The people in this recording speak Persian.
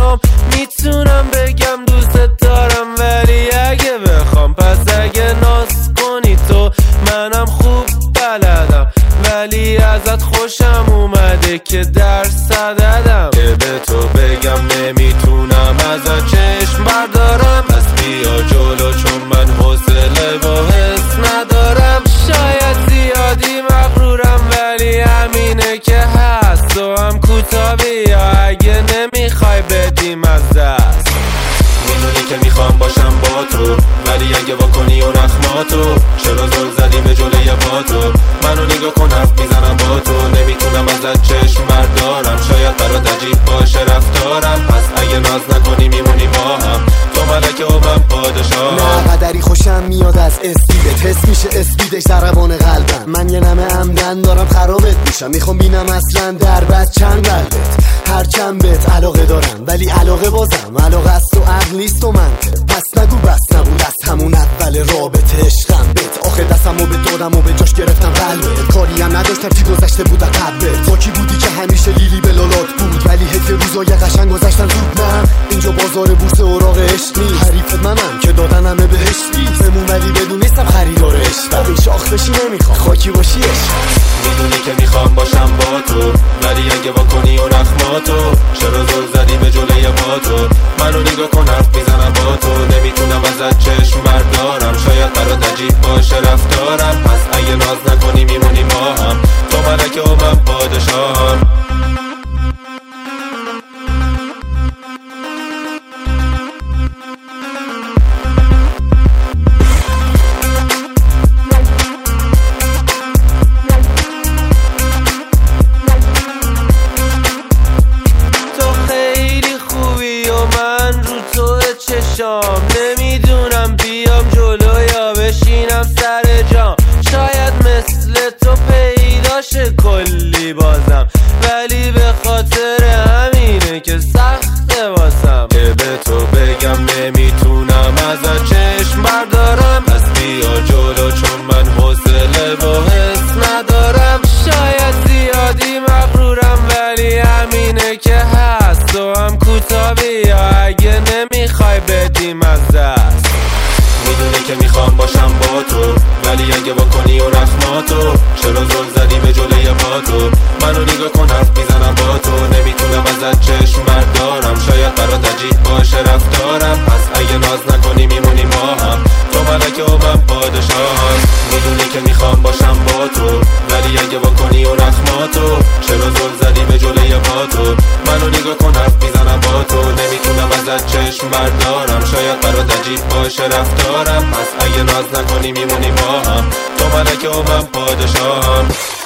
چشام میتونم بگم دوست دارم، ولی اگه بخوام پس اگه ناز کنی تو منم خوب بلدم، ولی ازت خوشم اومده که درس دادم. که به تو بگم نمیتونم ازت چشم بردارم، پس بیا جلو چون من حوصله و حس ندارم. شاید زیادی مغرورم ولی همینه که هست، تو هم کوتاهی یا اگه نمیخوای بدیم از دست. میدونی که میخوام باشم با تو، ولی اگه واکنی و نخماتو چرا زل زدی به جلوی با تو؟ منو نگاه کن حرف میزنم با تو، نمیتونم ازت چشم بردارم. شاید برات عجیب باشه رفتارم، پس اگه ناز نکنی میمونی با هم. تو ملکه و من پادشاه. نه قدری خوشم میاد از اسپیدت، حس میشه اسپیدش در روان قلبم. من یه نمه عمدن دارم خرابت میشم، میخوام بینم اصلا در بس چند قلبت. هر چند بهت علاقه دارم ولی علاقه بازم علاقه است و عقل نیست و منطق. پس نگو بس نبود از همون اول رابطه عشقم بهت. آخه دستمو به دادم و به جاش گرفتم قلبت. کاری هم نداشتم چی گذشته بود از قبلت. با کی بودی که همیشه لیلی به لالات بود، ولی حتی روزای قشنگ گذشتن زود. نه اینجا بازار بورس اوراق عشق نیست، حریفت منم که دادن همه بهشتی بمون، ولی بدونستم خریدار عشق. این شاخ بشی نمیخوام خاکی باشی عشق. میدونی که میخوام باشم با تو، ولی اگه واکنی و نخماتو چرا زل زدی به جلوی با تو؟ منو نگاه کن حرف میزنم با تو، نمیتونم ازت چشم بردارم. شاید برات عجیب باشه رفتارم، پس اگه ناز نکنی میمونی ما هم. تو ملکه و من پادشاهم. نمیدونم بیام جلو یا بشینم سر جام. شاید مثل تو پیداشه کلی بازم، ولی به خاطر همینه که سخته واسم. که به تو بگم نمیتونم ازت چشم بردارم، پس بیا جلو چون من حوصله و حس ندارم. شاید زیادی مغرورم ولی همینه که هست، تو هم کوتاهی یا اگه نمیخوای بدیم از دست. میدونی که میخوام باشم با تو، ولی اگه واکنی و نخماتو چرا زل زدی به جلوی با تو؟ منو نگاه کن حرف میزنم با تو، نمیتونم ازت چشم بردارم. شاید برات عجیب باشه رفتارم، پس اگه ناز نکنی میمونی ما هم. تو ملکه و من پادشاهم. میدونی که میخوام باشم با تو، ولی اگه واکنی و نخماتو چرا زل زدی به جلوی با تو؟ منو نگاه کن حرف میزنم با تو، نمیتونم ازت چشم بردارم. شاید برات عجیب باشه رفتارم، پس اگه ناز نکنی میمونی با هم. تو ملکه و من پادشاهم.